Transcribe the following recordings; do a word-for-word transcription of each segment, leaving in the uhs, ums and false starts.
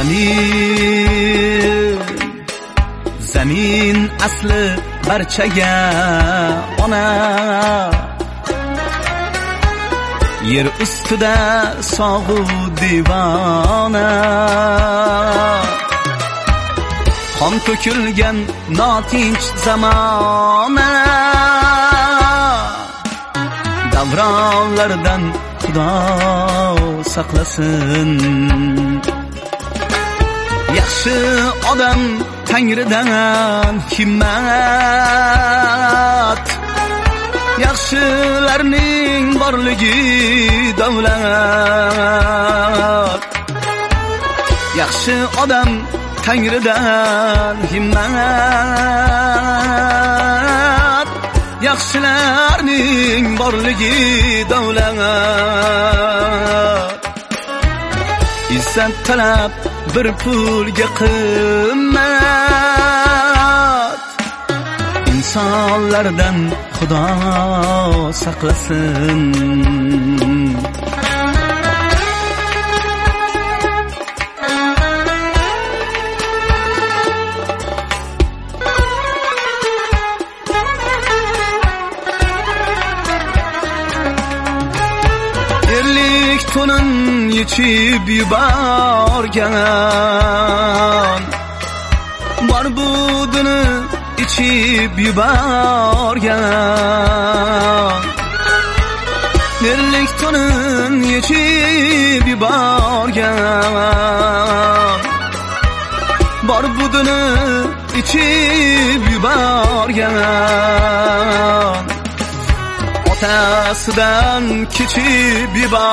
zamin zamin asli barchaga ona, yer ustida sog'u divona, qon to'kilgan notinch zamona, davronlardan Xudo saqlasin. Yaxshi odam Tangridan himmat, yaxshilarning borligi davlat. Yaxshi odam Tangridan himmat, yaxshilarning borligi davlat. İzzat talab bir pulga qimmat, insonlardan Xudo saqlasin. Erlik to'nin yechib yuborgan, bor budini ichib yuborgan. Erlik to'nin yechib yuborgan, bor budini ichib yuborgan. Otasidan kechib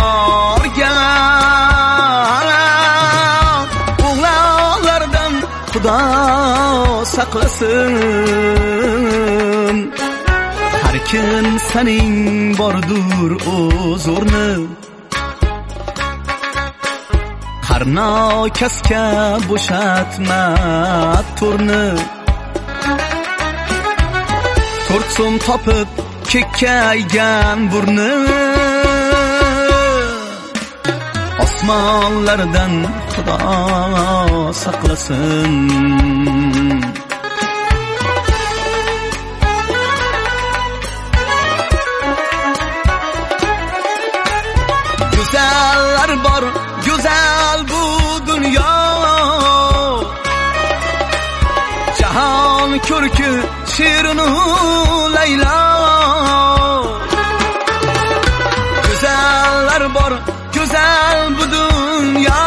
yuborgan, o'g'lonlardan Xudo saqlasin. Har kim sening bordur o'z o'rni, qarnokasga bo'shatma to'rni. To'rt so'm topib kekkaygan burni, osmonlardan Xudo saqlasin. Go'zallar bor, go'zal bu dunyo, jahon ko'rki Shirin-u Laylo. Go'zallar bor, go'zal bu dunyo,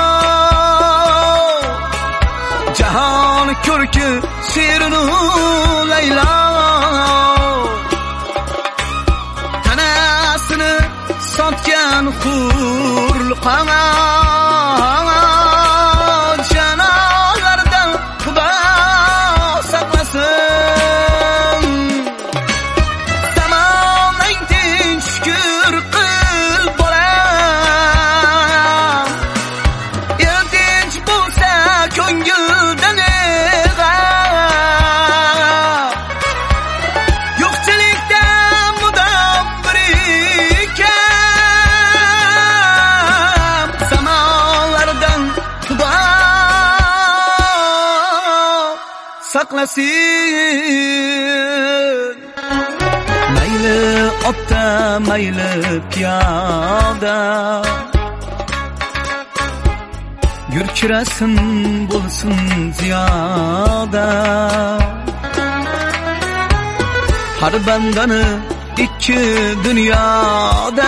jahon ko'rki Shirin-u Laylo. Tanasini sotgan xurqama, janolardan Xudo saqlasin. Zamoning tinch shukr qil bolam, el tinch bo'lsa ko'ngildan g'am. Yo'qchilikda mudom birikan, zamonlardan Xudo saqlasin. Mayli otda, mayli piyoda, gurkirasin bo'lsin ziyoda. Har bandani ikki dunyoda,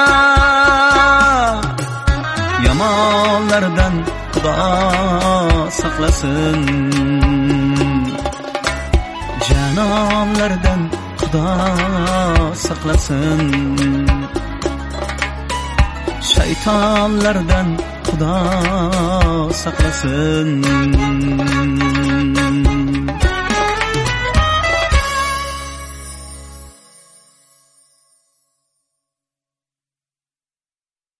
yomonlardan Xudo saqlasin. Janonlardan Xudo saqlasin. Shaytonlardan Xudo saqlasin.